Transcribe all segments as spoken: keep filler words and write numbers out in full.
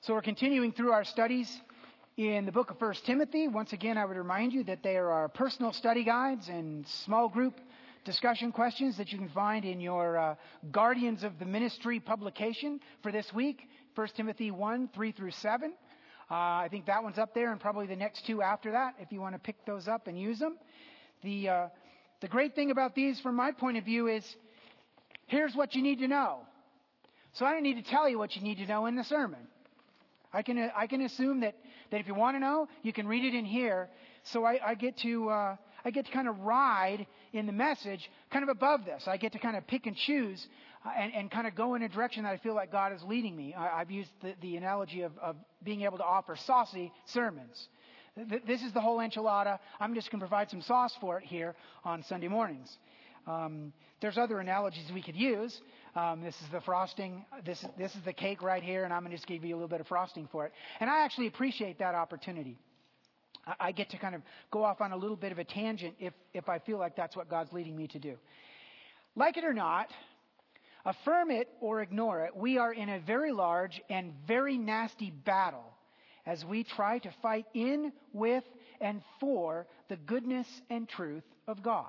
So we're continuing through our studies in the book of First Timothy. Once again, I would remind you that there are personal study guides and small group discussion questions that you can find in your uh, Guardians of the Ministry publication for this week, First Timothy one, three through seven. Uh, I think that one's up there, and probably the next two after that, if you want to pick those up and use them. The, uh, the great thing about these, from my point of view, is here's what you need to know. So I don't need to tell you what you need to know in the sermon. I can I can assume that, that if you want to know, you can read it in here. So I, I get to uh, I get to kind of ride in the message kind of above this. I get to kind of pick and choose uh, and, and kind of go in a direction that I feel like God is leading me. I, I've used the, the analogy of, of being able to offer saucy sermons. Th- this is the whole enchilada. I'm just going to provide some sauce for it here on Sunday mornings. Um, there's other analogies we could use. Um, this is the frosting. This is, this is the cake right here, and I'm going to just give you a little bit of frosting for it. And I actually appreciate that opportunity. I, I get to kind of go off on a little bit of a tangent if, if I feel like that's what God's leading me to do. Like it or not, affirm it or ignore it, we are in a very large and very nasty battle as we try to fight in, with, and for the goodness and truth of God.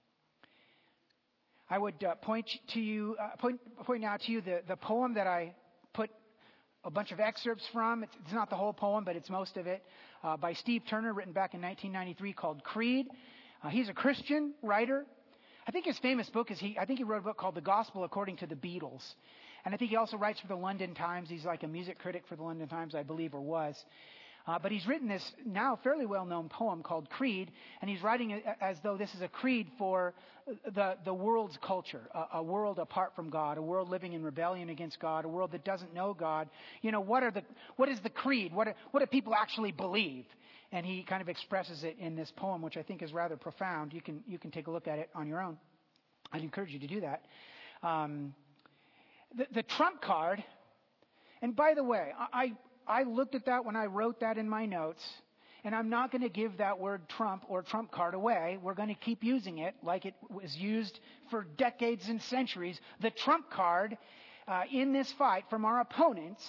I would uh, point to you, uh, point, point out to you the, the poem that I put a bunch of excerpts from. It's, it's not the whole poem, but it's most of it, uh, by Steve Turner, written back in nineteen ninety-three, called Creed. Uh, he's a Christian writer. I think his famous book is he. I think he wrote a book called The Gospel According to the Beatles, and I think he also writes for the London Times. He's like a music critic for the London Times, I believe, or was. Uh, but he's written this now fairly well-known poem called Creed, and he's writing it as though this is a creed for the, the world's culture, a, a world apart from God, a world living in rebellion against God, a world that doesn't know God. You know, what are the what is the creed? What are, what do people actually believe? And he kind of expresses it in this poem, which I think is rather profound. You can you can take a look at it on your own. I'd encourage you to do that. Um, the, the trump card, and by the way, I. I looked at that when I wrote that in my notes, and I'm not going to give that word Trump or trump card away. We're going to keep using it like it was used for decades and centuries. The trump card uh, in this fight from our opponents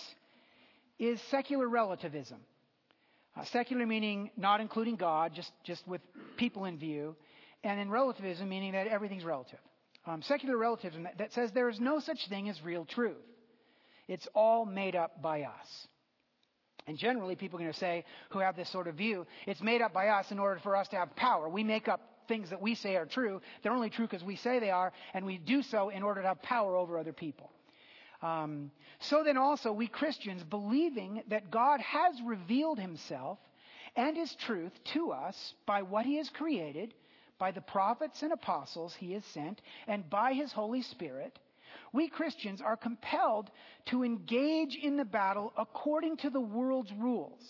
is secular relativism. Uh, secular meaning not including God, just, just with people in view, and then relativism meaning that everything's relative. Um, secular relativism that, that says there is no such thing as real truth. It's all made up by us. And generally, people are going to say, who have this sort of view, it's made up by us in order for us to have power. We make up things that we say are true. They're only true because we say they are, and we do so in order to have power over other people. Um, so then also, we Christians, believing that God has revealed himself and his truth to us by what he has created, by the prophets and apostles he has sent, and by his Holy Spirit, we Christians are compelled to engage in the battle according to the world's rules.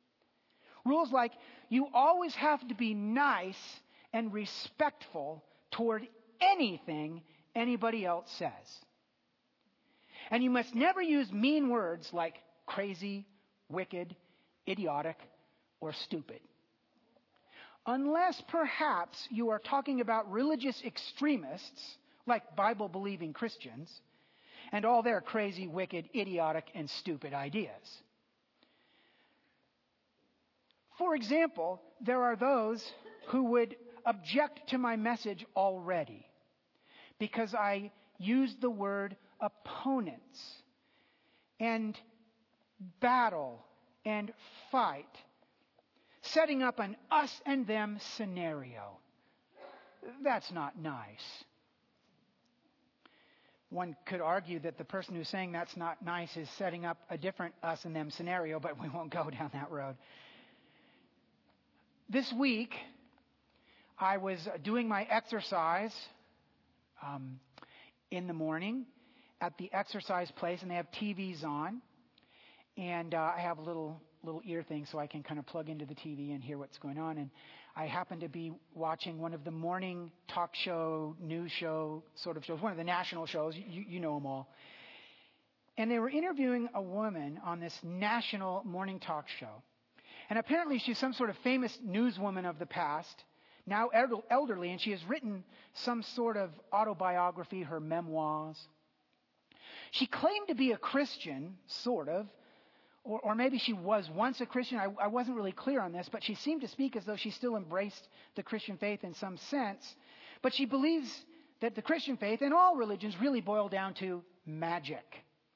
Rules like you always have to be nice and respectful toward anything anybody else says. And you must never use mean words like crazy, wicked, idiotic, or stupid. Unless perhaps you are talking about religious extremists like Bible-believing Christians, and all their crazy, wicked, idiotic, and stupid ideas. For example, there are those who would object to my message already because I used the word opponents and battle and fight, setting up an us and them scenario. That's not nice. One could argue that the person who's saying that's not nice is setting up a different us and them scenario, but we won't go down that road. This week, I was doing my exercise um, in the morning at the exercise place, and they have T Vs on. And uh, I have a little little ear thing so I can kind of plug into the T V and hear what's going on. And I happened to be watching one of the morning talk show, news show sort of shows, one of the national shows. You, you know them all. And they were interviewing a woman on this national morning talk show. And apparently she's some sort of famous newswoman of the past, now elderly, and she has written some sort of autobiography, her memoirs. She claimed to be a Christian, sort of, Or, or maybe she was once a Christian. I, I wasn't really clear on this, but she seemed to speak as though she still embraced the Christian faith in some sense. But she believes that the Christian faith and all religions really boil down to magic.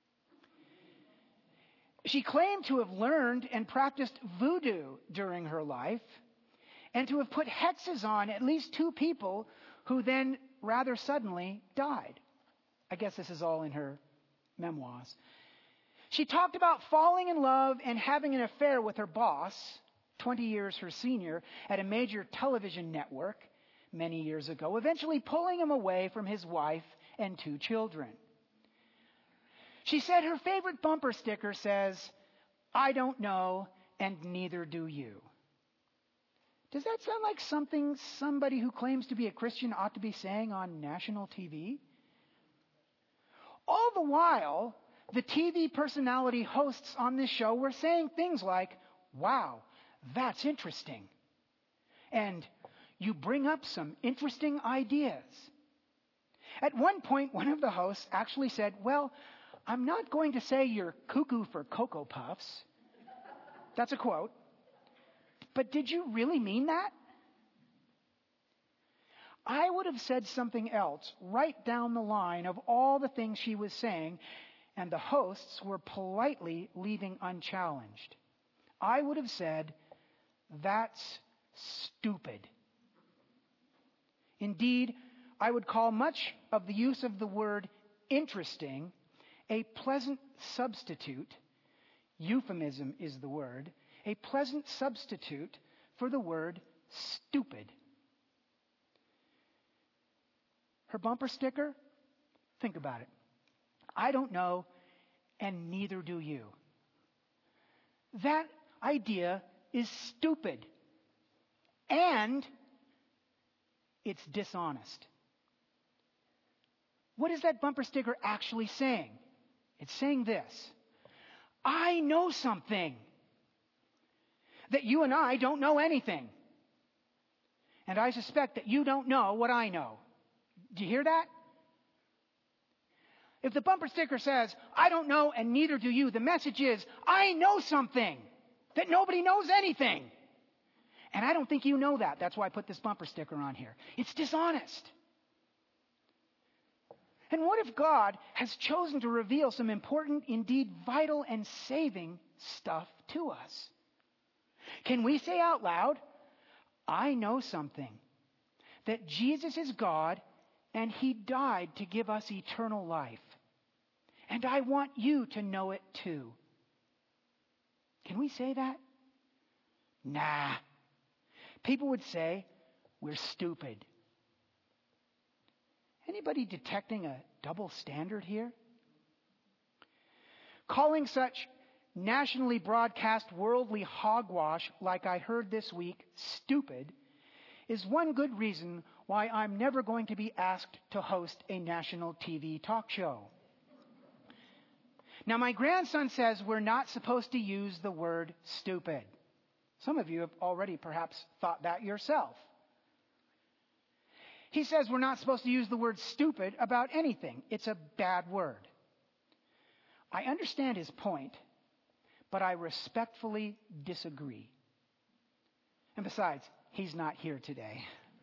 She claimed to have learned and practiced voodoo during her life and to have put hexes on at least two people who then rather suddenly died. I guess this is all in her memoirs. She talked about falling in love and having an affair with her boss, twenty years her senior, at a major television network many years ago, eventually pulling him away from his wife and two children. She said her favorite bumper sticker says, "I don't know, and neither do you." Does that sound like something somebody who claims to be a Christian ought to be saying on national T V? All the while, the T V personality hosts on this show were saying things like, "Wow, that's interesting." And "You bring up some interesting ideas." At one point, one of the hosts actually said, "Well, I'm not going to say you're cuckoo for Cocoa Puffs." That's a quote. But did you really mean that? I would have said something else right down the line of all the things she was saying, and the hosts were politely leaving unchallenged. I would have said, "That's stupid." Indeed, I would call much of the use of the word interesting a pleasant substitute, euphemism is the word, a pleasant substitute for the word stupid. Her bumper sticker? Think about it. "I don't know, and neither do you." That idea is stupid. And it's dishonest. What is that bumper sticker actually saying? It's saying this: I know something that you and I don't know anything. And I suspect that you don't know what I know. Do you hear that? If the bumper sticker says, "I don't know and neither do you," the message is, I know something that nobody knows anything. And I don't think you know that. That's why I put this bumper sticker on here. It's dishonest. And what if God has chosen to reveal some important, indeed vital and saving stuff to us? Can we say out loud, "I know something, that Jesus is God and He died to give us eternal life. And I want you to know it too"? Can we say that? Nah. People would say we're stupid. Anybody detecting a double standard here? Calling such nationally broadcast worldly hogwash like I heard this week stupid is one good reason why I'm never going to be asked to host a national T V talk show. Now, my grandson says we're not supposed to use the word stupid. Some of you have already perhaps thought that yourself. He says we're not supposed to use the word stupid about anything. It's a bad word. I understand his point, but I respectfully disagree. And besides, he's not here today.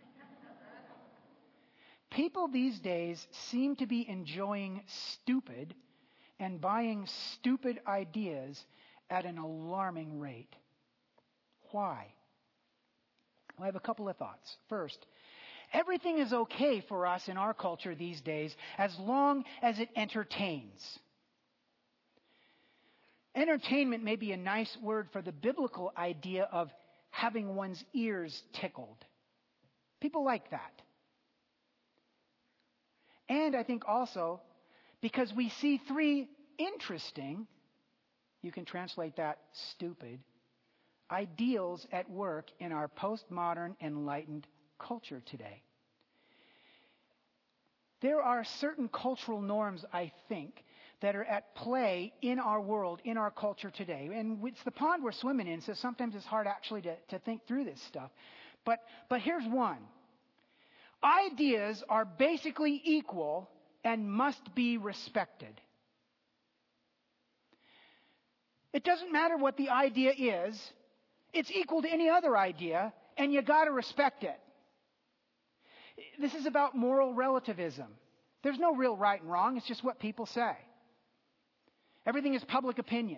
People these days seem to be enjoying stupid and buying stupid ideas at an alarming rate. Why? Well, I have a couple of thoughts. First, everything is okay for us in our culture these days as long as it entertains. Entertainment may be a nice word for the biblical idea of having one's ears tickled. People like that. And I think also because we see three interesting, you can translate that stupid, ideals at work in our postmodern enlightened culture today. There are certain cultural norms, I think, that are at play in our world, in our culture today. And it's the pond we're swimming in, so sometimes it's hard actually to, to think through this stuff. But, but here's one. Ideas are basically equal and must be respected. It doesn't matter what the idea is. It's equal to any other idea, and you got to respect it. This is about moral relativism. There's no real right and wrong. It's just what people say. Everything is public opinion.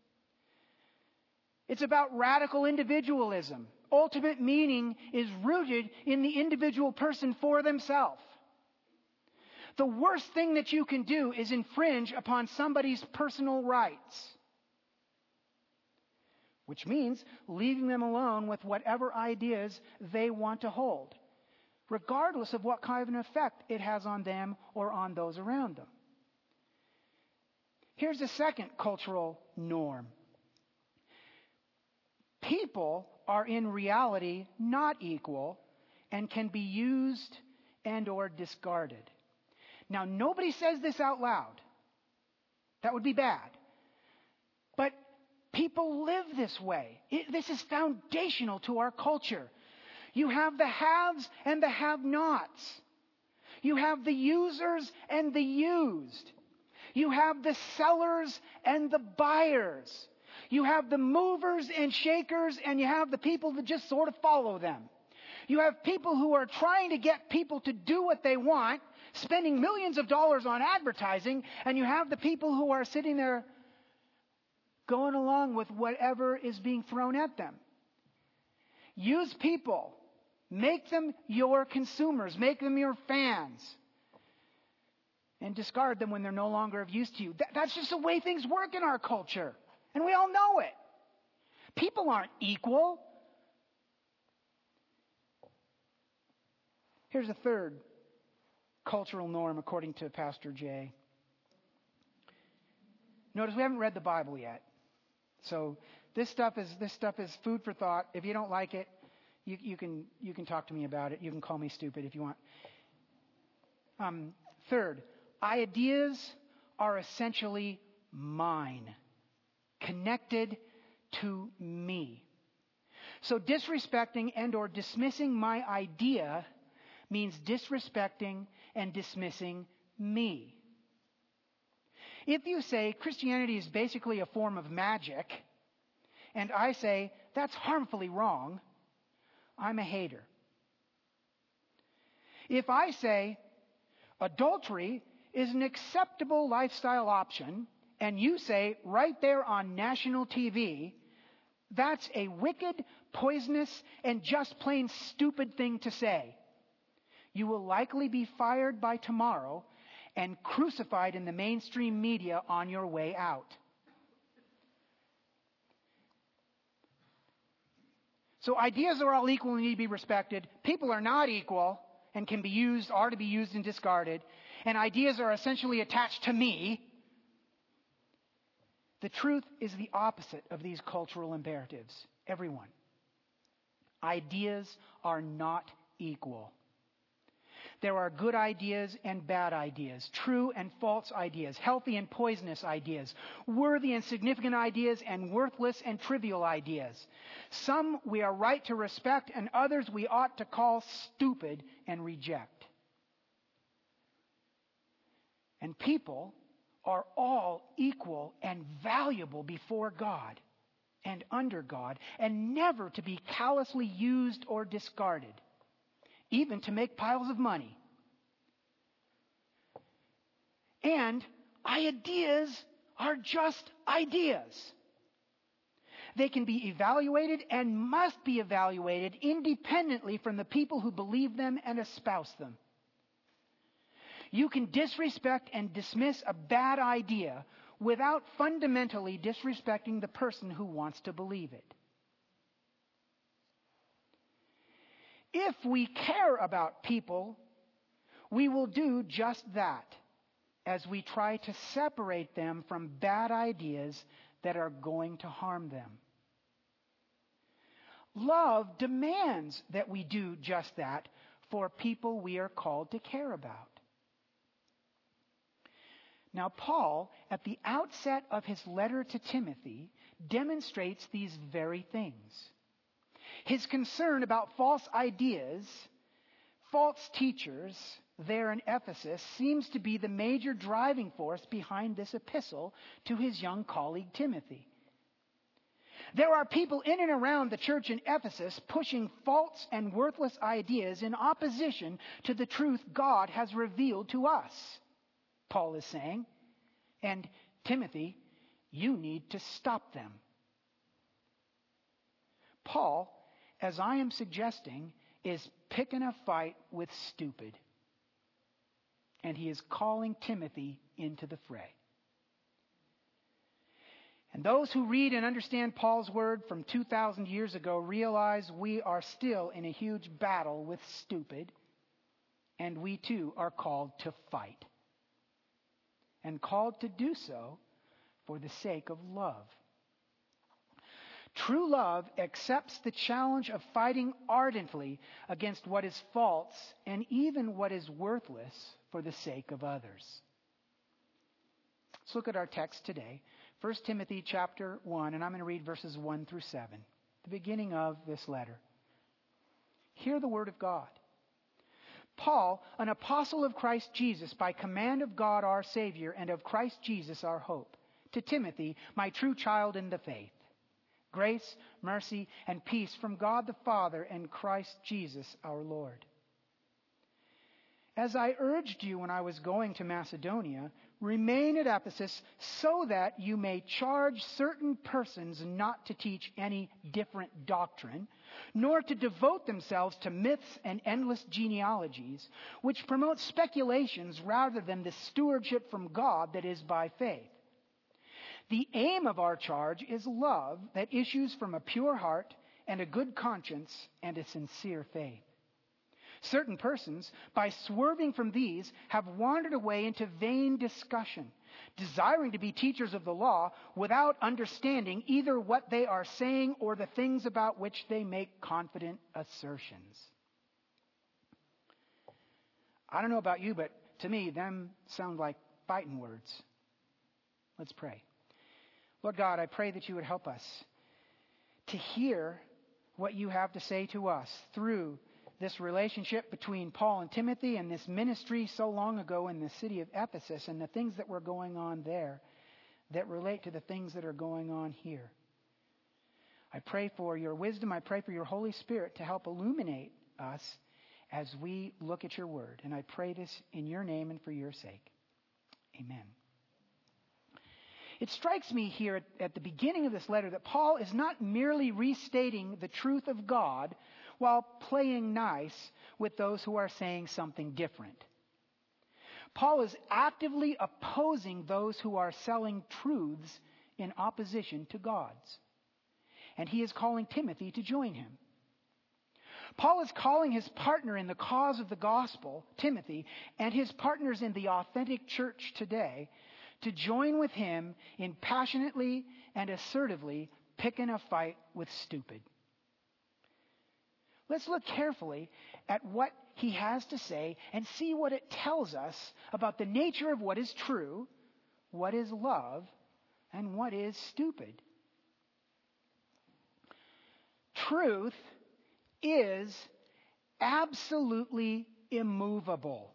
It's about radical individualism. Ultimate meaning is rooted in the individual person for themselves. The worst thing that you can do is infringe upon somebody's personal rights, which means leaving them alone with whatever ideas they want to hold, regardless of what kind of an effect it has on them or on those around them. Here's a second cultural norm. People are in reality not equal and can be used and or discarded. Now, nobody says this out loud. That would be bad. But people live this way. It, this is foundational to our culture. You have the haves and the have-nots. You have the users and the used. You have the sellers and the buyers. You have the movers and shakers, and you have the people that just sort of follow them. You have people who are trying to get people to do what they want, spending millions of dollars on advertising, and you have the people who are sitting there going along with whatever is being thrown at them. Use people. Make them your consumers. Make them your fans. And discard them when they're no longer of use to you. That, that's just the way things work in our culture. And we all know it. People aren't equal. Here's a third cultural norm according to Pastor Jay. Notice we haven't read the Bible yet. So this stuff is this stuff is food for thought. If you don't like it, you, you can you can talk to me about it. You can call me stupid if you want. Um, third, ideas are essentially mine, connected to me. So disrespecting and or dismissing my idea means disrespecting and dismissing me. If you say Christianity is basically a form of magic, and I say that's harmfully wrong, I'm a hater. If I say adultery is an acceptable lifestyle option, and you say right there on national T V, that's a wicked, poisonous, and just plain stupid thing to say, you will likely be fired by tomorrow and crucified in the mainstream media on your way out. So ideas are all equal and need to be respected. People are not equal and can be used, are to be used and discarded. And ideas are essentially attached to me. The truth is the opposite of these cultural imperatives. Everyone. Ideas are not equal. There are good ideas and bad ideas, true and false ideas, healthy and poisonous ideas, worthy and significant ideas, and worthless and trivial ideas. Some we are right to respect, and others we ought to call stupid and reject. And people are all equal and valuable before God and under God, and never to be callously used or discarded, even to make piles of money. And ideas are just ideas. They can be evaluated and must be evaluated independently from the people who believe them and espouse them. You can disrespect and dismiss a bad idea without fundamentally disrespecting the person who wants to believe it. If we care about people, we will do just that as we try to separate them from bad ideas that are going to harm them. Love demands that we do just that for people we are called to care about. Now, Paul, at the outset of his letter to Timothy, demonstrates these very things. His concern about false ideas, false teachers there in Ephesus seems to be the major driving force behind this epistle to his young colleague Timothy. There are people in and around the church in Ephesus pushing false and worthless ideas in opposition to the truth God has revealed to us, Paul is saying. And Timothy, you need to stop them. Paul, as I am suggesting, is picking a fight with stupid. And he is calling Timothy into the fray. And those who read and understand Paul's word from two thousand years ago realize we are still in a huge battle with stupid, and we too are called to fight. And called to do so for the sake of love. True love accepts the challenge of fighting ardently against what is false and even what is worthless for the sake of others. Let's look at our text today. First Timothy chapter one, and I'm going to read verses one through seven, the beginning of this letter. Hear the word of God. Paul, an apostle of Christ Jesus, by command of God our Savior and of Christ Jesus our hope, to Timothy, my true child in the faith. Grace, mercy, and peace from God the Father and Christ Jesus our Lord. As I urged you when I was going to Macedonia, remain at Ephesus so that you may charge certain persons not to teach any different doctrine, nor to devote themselves to myths and endless genealogies, which promote speculations rather than the stewardship from God that is by faith. The aim of our charge is love that issues from a pure heart and a good conscience and a sincere faith. Certain persons, by swerving from these, have wandered away into vain discussion, desiring to be teachers of the law without understanding either what they are saying or the things about which they make confident assertions. I don't know about you, but to me, them sound like fighting words. Let's pray. Lord God, I pray that you would help us to hear what you have to say to us through this relationship between Paul and Timothy and this ministry so long ago in the city of Ephesus and the things that were going on there that relate to the things that are going on here. I pray for your wisdom. I pray for your Holy Spirit to help illuminate us as we look at your word. And I pray this in your name and for your sake. Amen. It strikes me here at, at the beginning of this letter that Paul is not merely restating the truth of God while playing nice with those who are saying something different. Paul is actively opposing those who are selling truths in opposition to God's. And he is calling Timothy to join him. Paul is calling his partner in the cause of the gospel, Timothy, and his partners in the authentic church today to join with him in passionately and assertively picking a fight with stupid. Let's look carefully at what he has to say and see what it tells us about the nature of what is true, what is love, and what is stupid. Truth is absolutely immovable.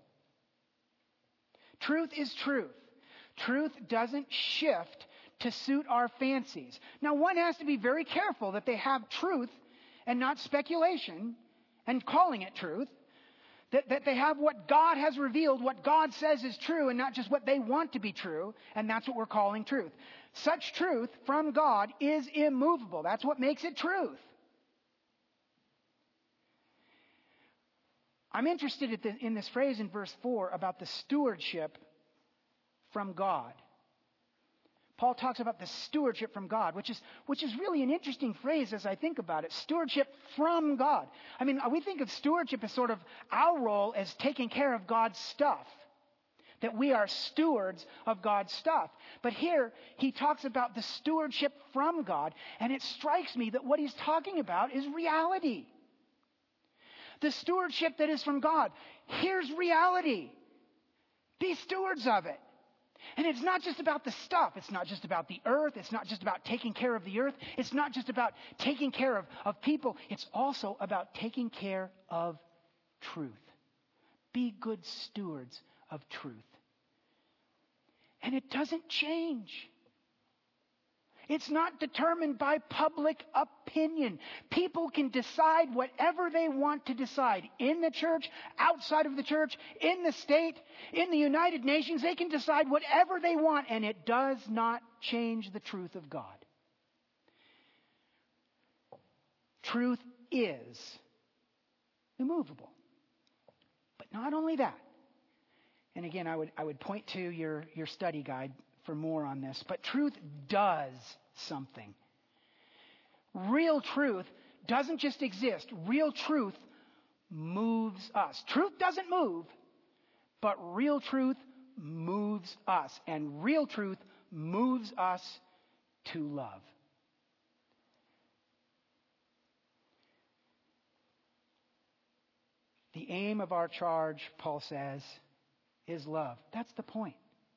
Truth is truth. Truth doesn't shift to suit our fancies. Now, one has to be very careful that they have truth and not speculation and calling it truth. That, that they have what God has revealed, what God says is true, and not just what they want to be true, and that's what we're calling truth. Such truth from God is immovable. That's what makes it truth. I'm interested at the, in this phrase in verse four about the stewardship from God. Paul talks about the stewardship from God, which is which is really an interesting phrase as I think about it. Stewardship from God. I mean, we think of stewardship as sort of our role as taking care of God's stuff. That we are stewards of God's stuff. But here, he talks about the stewardship from God, and it strikes me that what he's talking about is reality. The stewardship that is from God. Here's reality. Be stewards of it. And it's not just about the stuff. It's not just about the earth. It's not just about taking care of the earth. It's not just about taking care of, of people. It's also about taking care of truth. Be good stewards of truth. And it doesn't change. It's not determined by public opinion. People can decide whatever they want to decide. In the church, outside of the church, in the state, in the United Nations, they can decide whatever they want, and it does not change the truth of God. Truth is immovable. But not only that, and again, I would I would point to your, your study guide for more on this, but truth does something. Real truth doesn't just exist. Real truth moves us. Truth doesn't move, but real truth moves us. And real truth moves us to love. The aim of our charge, Paul says, is love. That's the point.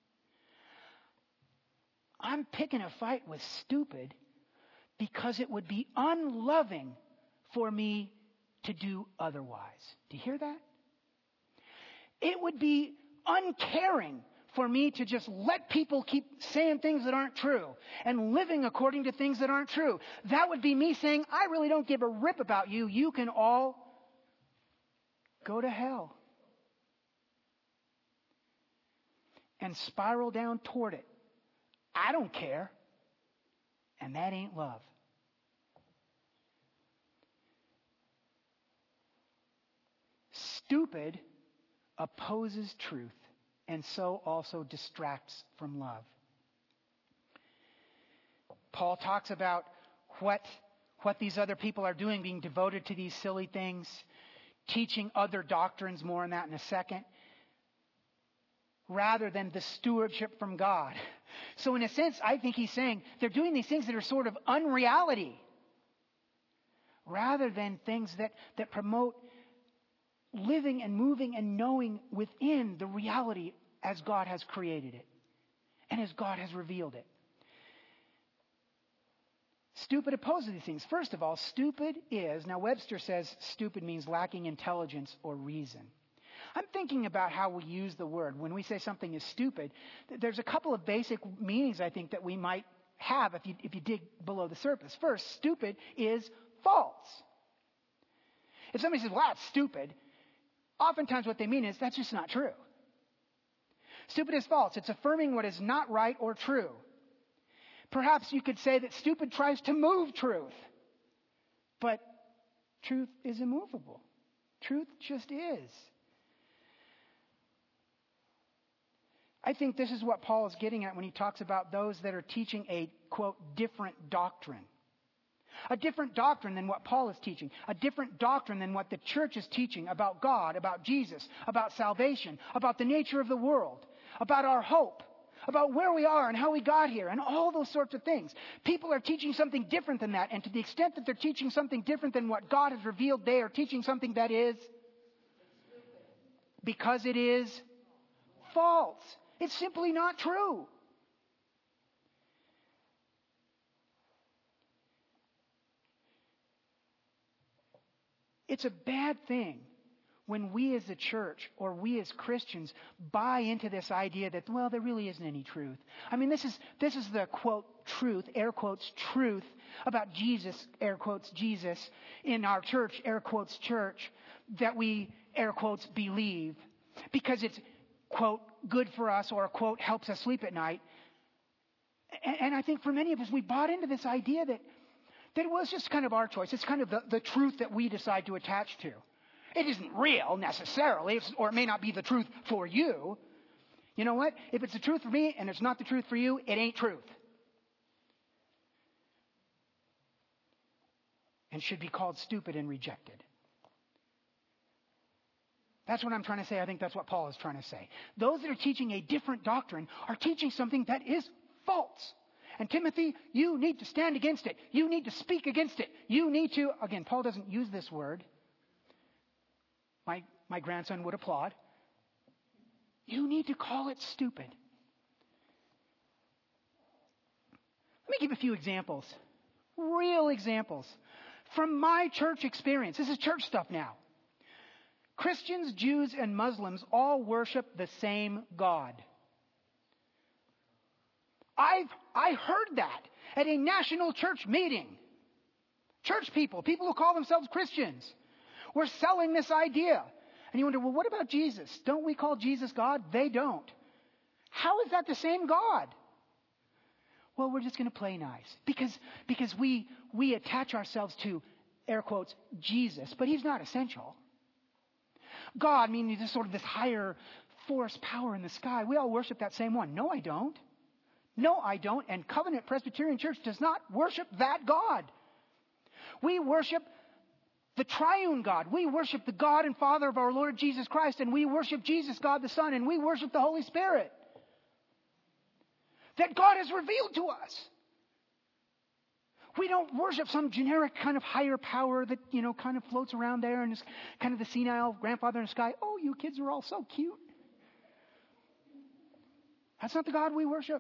I'm picking a fight with stupid because it would be unloving for me to do otherwise. Do you hear that? It would be uncaring for me to just let people keep saying things that aren't true and living according to things that aren't true. That would be me saying, I really don't give a rip about you. You can all go to hell. And spiral down toward it. I don't care. And that ain't love. Stupid opposes truth and so also distracts from love. Paul talks about what, what these other people are doing, being devoted to these silly things, teaching other doctrines, more on that in a second, rather than the stewardship from God. So in a sense, I think he's saying they're doing these things that are sort of unreality, rather than things that, that promote living and moving and knowing within the reality as God has created it and as God has revealed it. Stupid opposes these things. First of all, stupid is, now Webster says stupid means lacking intelligence or reason. I'm thinking about how we use the word. When we say something is stupid, there's a couple of basic meanings, I think, that we might have if you, if you dig below the surface. First, stupid is false. If somebody says, well, that's stupid, oftentimes what they mean is that's just not true. Stupid is false. It's affirming what is not right or true. Perhaps you could say that stupid tries to move truth. But truth is immovable. Truth just is. I think this is what Paul is getting at when he talks about those that are teaching a, quote, different doctrine. A different doctrine than what Paul is teaching. A different doctrine than what the church is teaching about God, about Jesus, about salvation, about the nature of the world, about our hope, about where we are and how we got here, and all those sorts of things. People are teaching something different than that, and to the extent that they're teaching something different than what God has revealed, they are teaching something that is, because it is false. It's simply not true. It's a bad thing when we as a church or we as Christians buy into this idea that, well, there really isn't any truth. I mean, this is this is the, quote, truth, air quotes, truth about Jesus, air quotes, Jesus, in our church, air quotes, church, that we, air quotes, believe. Because it's, quote, good for us or, quote, helps us sleep at night. And, and I think for many of us, we bought into this idea that, that it was just kind of our choice. It's kind of the, the truth that we decide to attach to. It isn't real necessarily, or it may not be the truth for you. You know what? If it's the truth for me and it's not the truth for you, it ain't truth. And should be called stupid and rejected. That's what I'm trying to say. I think that's what Paul is trying to say. Those that are teaching a different doctrine are teaching something that is false. And Timothy, you need to stand against it. You need to speak against it. You need to, again, Paul doesn't use this word. My, my grandson would applaud. You need to call it stupid. Let me give a few examples. Real examples. From my church experience. This is church stuff now. Christians, Jews, and Muslims all worship the same God. I've I heard that. at a national church meeting. Church people, people who call themselves Christians, were selling this idea. And you wonder, well, what about Jesus? Don't we call Jesus God? They don't. How is that the same God? Well, we're just going to play nice because, because we, we attach ourselves to, air quotes, Jesus, but he's not essential. God, meaning just sort of this higher force power in the sky. We all worship that same one. No, I don't. No, I don't. And Covenant Presbyterian Church does not worship that God. We worship the triune God. We worship the God and Father of our Lord Jesus Christ, and we worship Jesus, God the Son, and we worship the Holy Spirit that God has revealed to us. We don't worship some generic kind of higher power that, you know, kind of floats around there and is kind of the senile grandfather in the sky. Oh, you kids are all so cute. That's not the God we worship.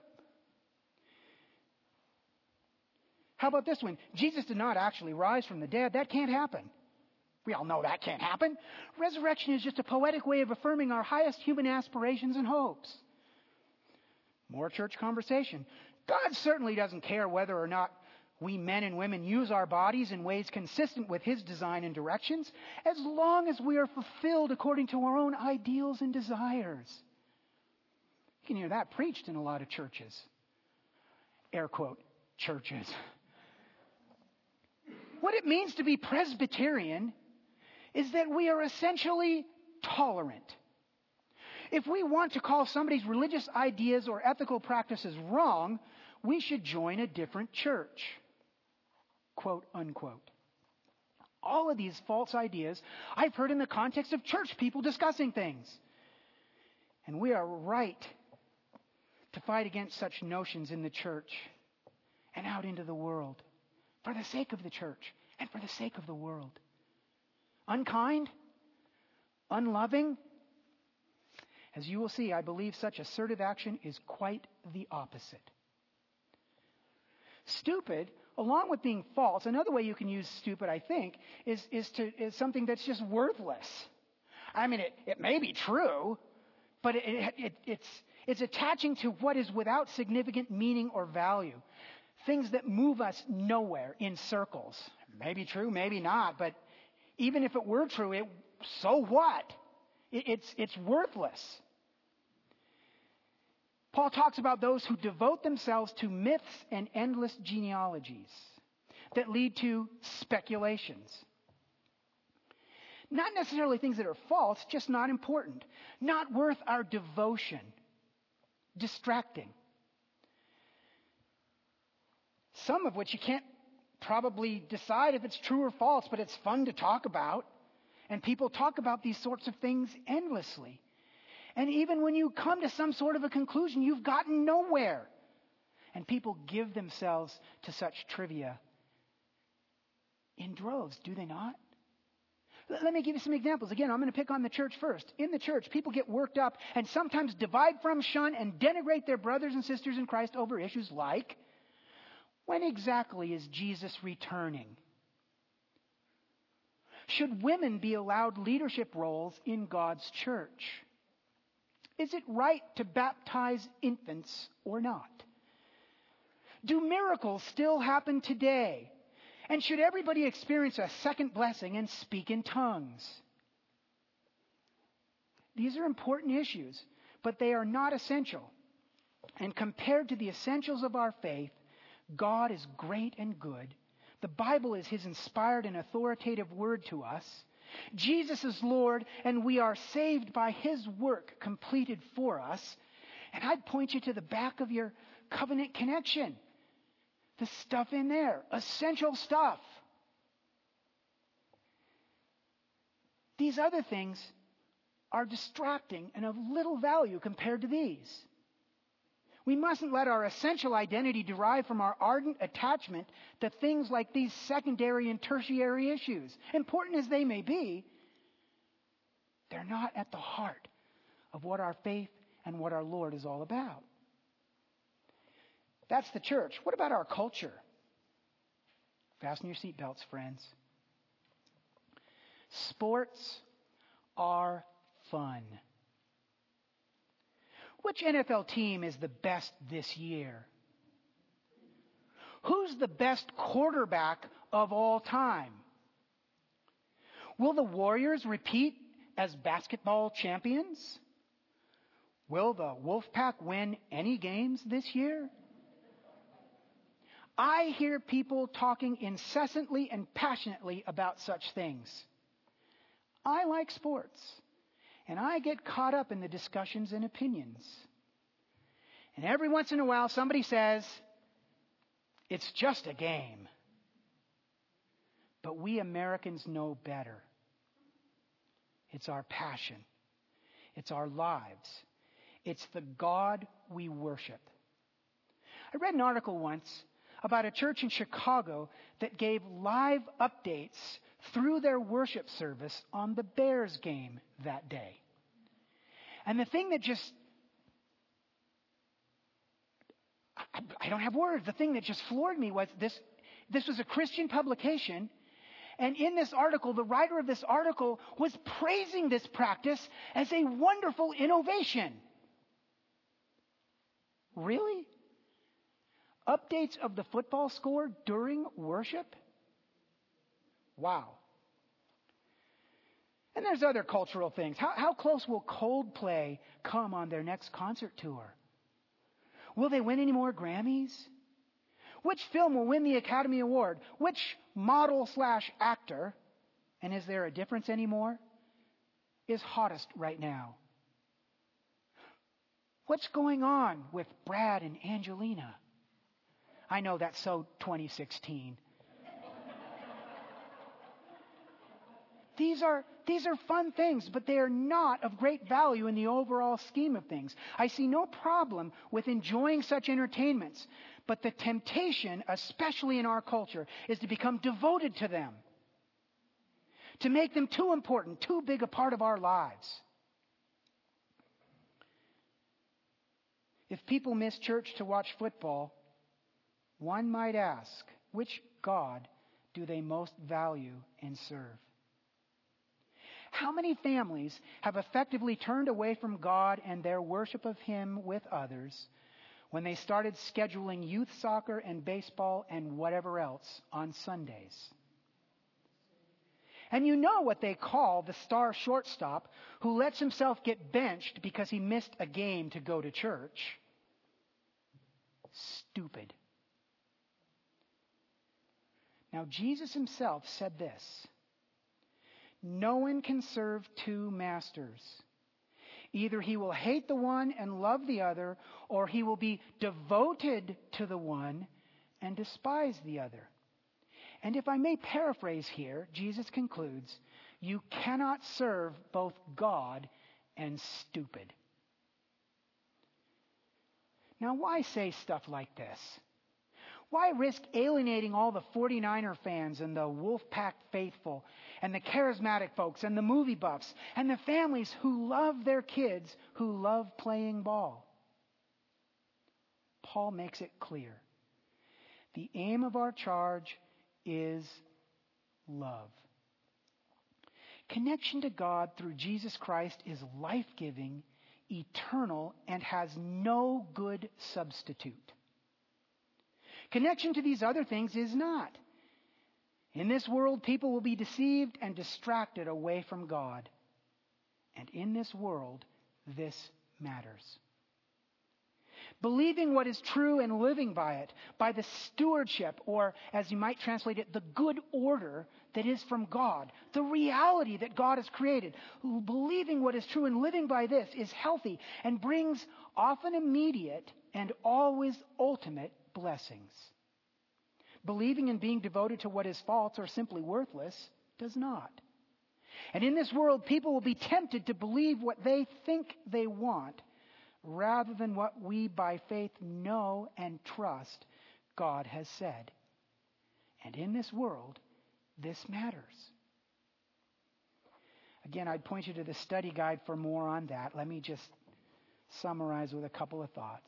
How about this one? Jesus did not actually rise from the dead. That can't happen. We all know that can't happen. Resurrection is just a poetic way of affirming our highest human aspirations and hopes. More church conversation. God certainly doesn't care whether or not we men and women use our bodies in ways consistent with his design and directions, as long as we are fulfilled according to our own ideals and desires. You can hear that preached in a lot of churches. Air quote, churches. What it means to be Presbyterian is that we are essentially tolerant. If we want to call somebody's religious ideas or ethical practices wrong, we should join a different church. Quote, unquote. All of these false ideas I've heard in the context of church people discussing things. And we are right to fight against such notions in the church and out into the world for the sake of the church and for the sake of the world. Unkind, unloving. As you will see, I believe such assertive action is quite the opposite. Stupid, along with being false, another way you can use stupid, I think, is, is, to, is something that's just worthless. I mean, it, it may be true, but it, it, it's, it's attaching to what is without significant meaning or value. Things that move us nowhere in circles. Maybe true, maybe not, but even if it were true, it, so what? It, it's, it's worthless. Paul talks about those who devote themselves to myths and endless genealogies that lead to speculations. Not necessarily things that are false, just not important. Not worth our devotion. Distracting. Some of which you can't probably decide if it's true or false, but it's fun to talk about. And people talk about these sorts of things endlessly. And even when you come to some sort of a conclusion, you've gotten nowhere. And people give themselves to such trivia in droves, do they not? Let me give you some examples. Again, I'm going to pick on the church first. In the church, people get worked up and sometimes divide from, shun, and denigrate their brothers and sisters in Christ over issues like, when exactly is Jesus returning? Should women be allowed leadership roles in God's church? Is it right to baptize infants or not? Do miracles still happen today? And should everybody experience a second blessing and speak in tongues? These are important issues, but they are not essential. And compared to the essentials of our faith, God is great and good. The Bible is his inspired and authoritative word to us. Jesus is Lord, and we are saved by his work completed for us. And I'd point you to the back of your covenant connection. The stuff in there. Essential stuff. These other things are distracting and of little value compared to these. We mustn't let our essential identity derive from our ardent attachment to things like these secondary and tertiary issues. Important as they may be, they're not at the heart of what our faith and what our Lord is all about. That's the church. What about our culture? Fasten your seatbelts, friends. Sports are fun. Which N F L team is the best this year? Who's the best quarterback of all time? Will the Warriors repeat as basketball champions? Will the Wolfpack win any games this year? I hear people talking incessantly and passionately about such things. I like sports, and I get caught up in the discussions and opinions. And every once in a while, somebody says, it's just a game. But we Americans know better. It's our passion. It's our lives. It's the God we worship. I read an article once about a church in Chicago that gave live updates through their worship service on the Bears game that day. And the thing that just, I, I don't have words, the thing that just floored me was this, this was a Christian publication. And in this article, the writer of this article was praising this practice as a wonderful innovation. Really? Updates of the football score during worship? Wow. And there's other cultural things. How, how close will Coldplay come on their next concert tour? Will they win any more Grammys? Which film will win the Academy Award? Which model slash actor, and is there a difference anymore, is hottest right now? What's going on with Brad and Angelina? I know that's so twenty sixteen. These are, these are fun things, but they are not of great value in the overall scheme of things. I see no problem with enjoying such entertainments, but the temptation, especially in our culture, is to become devoted to them, to make them too important, too big a part of our lives. If people miss church to watch football, one might ask, which God do they most value and serve? How many families have effectively turned away from God and their worship of Him with others when they started scheduling youth soccer and baseball and whatever else on Sundays? And you know what they call the star shortstop who lets himself get benched because he missed a game to go to church? Stupid. Now, Jesus Himself said this: no one can serve two masters. Either he will hate the one and love the other, or he will be devoted to the one and despise the other. And if I may paraphrase here, Jesus concludes, you cannot serve both God and stupid. Now, why say stuff like this? Why risk alienating all the forty-niner fans and the Wolfpack faithful and the charismatic folks and the movie buffs and the families who love their kids who love playing ball? Paul makes it clear. The aim of our charge is love. Connection to God through Jesus Christ is life-giving, eternal, and has no good substitute. Connection to these other things is not. In this world, people will be deceived and distracted away from God. And in this world, this matters. Believing what is true and living by it, by the stewardship, or as you might translate it, the good order that is from God, the reality that God has created. Believing what is true and living by this is healthy and brings often immediate and always ultimate blessings. Believing and being devoted to what is false or simply worthless does not. And in this world, people will be tempted to believe what they think they want rather than what we by faith know and trust God has said. And in this world, this matters. Again, I'd point you to the study guide for more on that. Let me just summarize with a couple of thoughts.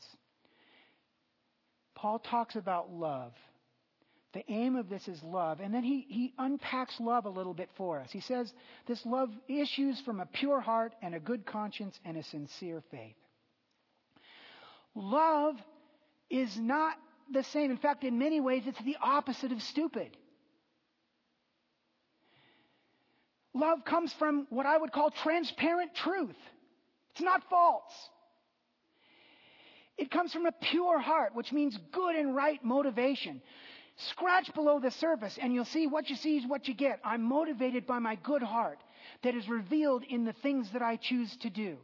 Paul talks about love. The aim of this is love. And then he, he unpacks love a little bit for us. He says this love issues from a pure heart and a good conscience and a sincere faith. Love is not the same. In fact, in many ways, it's the opposite of stupid. Love comes from what I would call transparent truth. It's not false. It comes from a pure heart, which means good and right motivation. Scratch below the surface and you'll see what you see is what you get. I'm motivated by my good heart that is revealed in the things that I choose to do.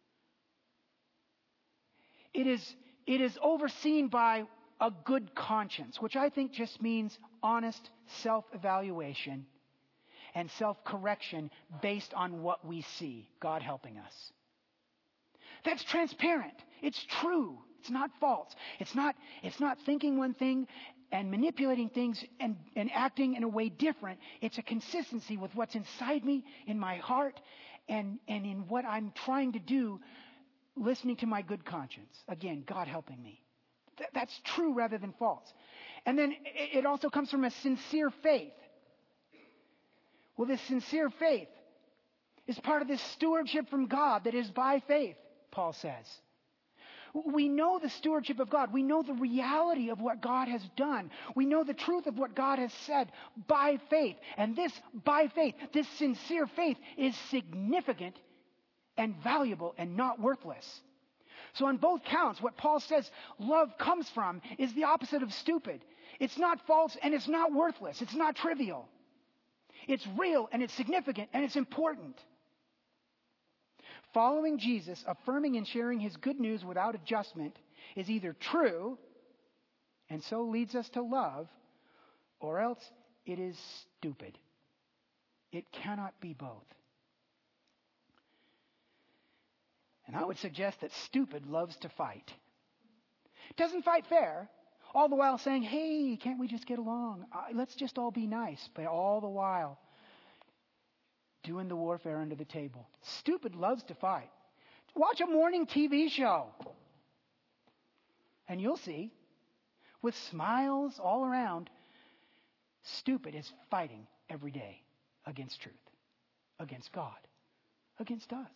It is, it is overseen by a good conscience, which I think just means honest self-evaluation and self-correction based on what we see, God helping us. That's transparent. It's true. It's not false. It's not, it's not thinking one thing and manipulating things and, and acting in a way different. It's a consistency with what's inside me, in my heart, and, and in what I'm trying to do, listening to my good conscience. Again, God helping me. Th- that's true rather than false. And then it, it also comes from a sincere faith. Well, this sincere faith is part of this stewardship from God that is by faith, Paul says. We know the stewardship of God. We know the reality of what God has done. We know the truth of what God has said by faith. And this by faith, this sincere faith is significant and valuable and not worthless. So on both counts, what Paul says love comes from is the opposite of stupid. It's not false and it's not worthless. It's not trivial. It's real and it's significant and it's important. Following Jesus, affirming and sharing his good news without adjustment is either true and so leads us to love, or else it is stupid. It cannot be both. And I would suggest that stupid loves to fight. Doesn't fight fair, all the while saying, hey, can't we just get along? Uh, let's just all be nice. But all the while doing the warfare under the table. Stupid loves to fight. Watch a morning T V show. And you'll see, with smiles all around, stupid is fighting every day against truth, against God, against us.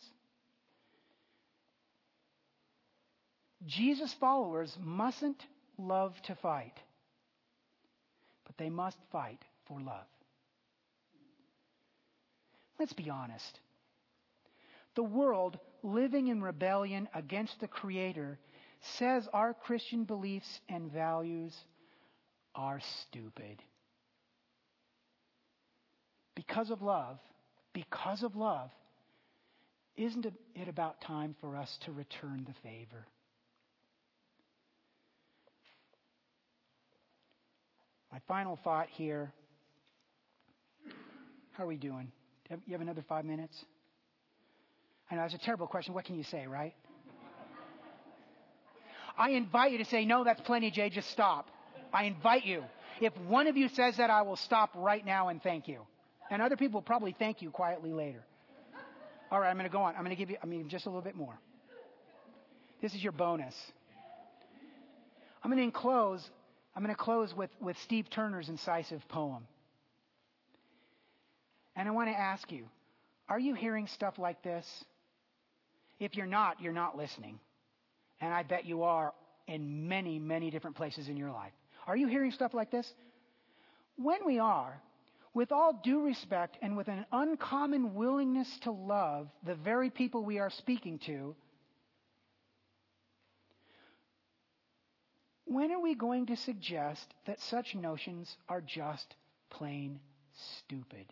Jesus' followers mustn't love to fight, but they must fight for love. Let's be honest. The world, living in rebellion against the Creator, says our Christian beliefs and values are stupid. Because of love, because of love, isn't it about time for us to return the favor? My final thought here. How are we doing? You have another five minutes? I know, it's a terrible question. What can you say, right? I invite you to say, no, that's plenty, Jay, just stop. I invite you. If one of you says that, I will stop right now and thank you. And other people will probably thank you quietly later. All right, I'm going to go on. I'm going to give you, I mean, just a little bit more. This is your bonus. I'm going to close, I'm going to close with, with Steve Turner's incisive poem. And I want to ask you, are you hearing stuff like this? If you're not, you're not listening. And I bet you are in many, many different places in your life. Are you hearing stuff like this? When we are, with all due respect and with an uncommon willingness to love the very people we are speaking to, when are we going to suggest that such notions are just plain stupid?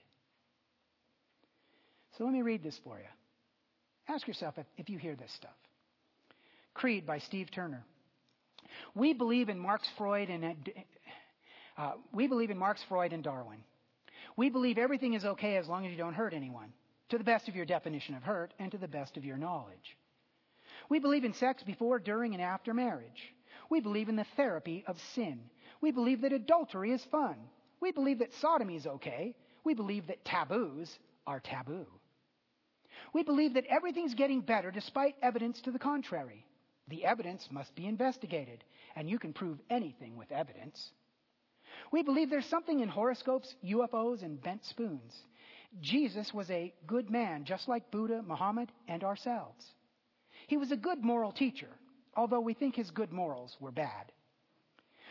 So let me read this for you. Ask yourself if, if you hear this stuff. Creed by Steve Turner. We believe in Marx, Freud, and uh, we believe in Marx, Freud, and Darwin. We believe everything is okay as long as you don't hurt anyone, to the best of your definition of hurt and to the best of your knowledge. We believe in sex before, during, and after marriage. We believe in the therapy of sin. We believe that adultery is fun. We believe that sodomy is okay. We believe that taboos are taboo. We believe that everything's getting better despite evidence to the contrary. The evidence must be investigated, and you can prove anything with evidence. We believe there's something in horoscopes, U F Os, and bent spoons. Jesus was a good man, just like Buddha, Muhammad, and ourselves. He was a good moral teacher, although we think his good morals were bad.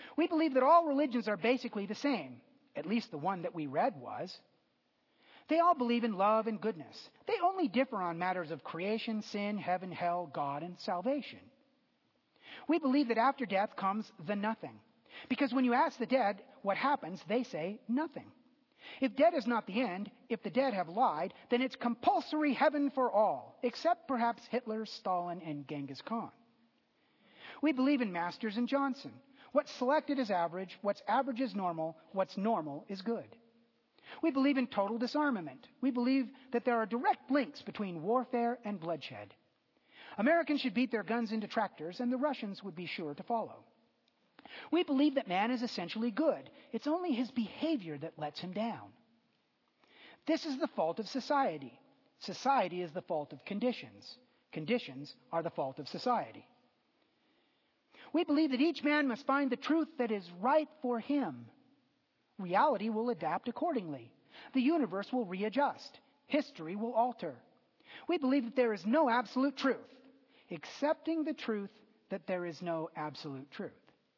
We believe that all religions are basically the same. At least the one that we read was. They all believe in love and goodness. They only differ on matters of creation, sin, heaven, hell, God, and salvation. We believe that after death comes the nothing. Because when you ask the dead what happens, they say nothing. If death is not the end, if the dead have lied, then it's compulsory heaven for all, except perhaps Hitler, Stalin, and Genghis Khan. We believe in Masters and Johnson. What's selected is average, what's average is normal, what's normal is good. We believe in total disarmament. We believe that there are direct links between warfare and bloodshed. Americans should beat their guns into tractors, and the Russians would be sure to follow. We believe that man is essentially good. It's only his behavior that lets him down. This is the fault of society. Society is the fault of conditions. Conditions are the fault of society. We believe that each man must find the truth that is right for him. Reality will adapt accordingly. The universe will readjust. History will alter. We believe that there is no absolute truth, accepting the truth that there is no absolute truth.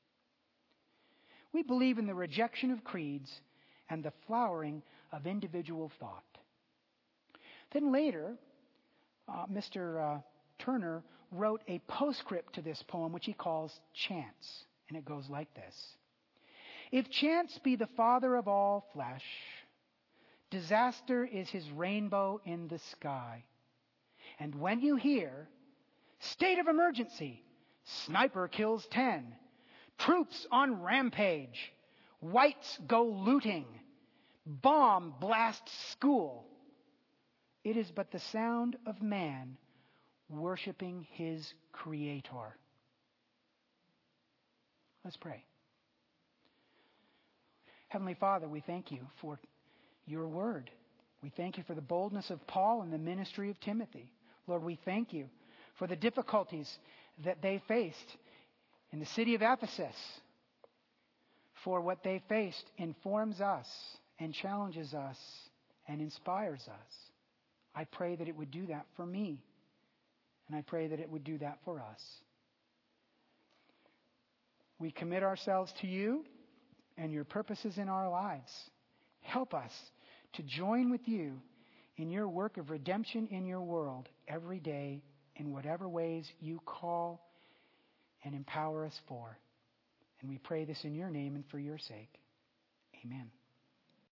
We believe in the rejection of creeds and the flowering of individual thought. Then later, uh, Mister Uh, Turner wrote a postscript to this poem, which he calls Chance. And it goes like this. If chance be the father of all flesh, disaster is his rainbow in the sky. And when you hear, state of emergency, sniper kills ten, troops on rampage, whites go looting, bomb blasts school, it is but the sound of man worshiping his Creator. Let's pray. Heavenly Father, we thank you for your word. We thank you for the boldness of Paul and the ministry of Timothy. Lord, we thank you for the difficulties that they faced in the city of Ephesus. For what they faced informs us and challenges us and inspires us. I pray that it would do that for me. And I pray that it would do that for us. We commit ourselves to you and your purposes in our lives. Help us to join with you in your work of redemption in your world every day in whatever ways you call and empower us for. And we pray this in your name and for your sake. Amen.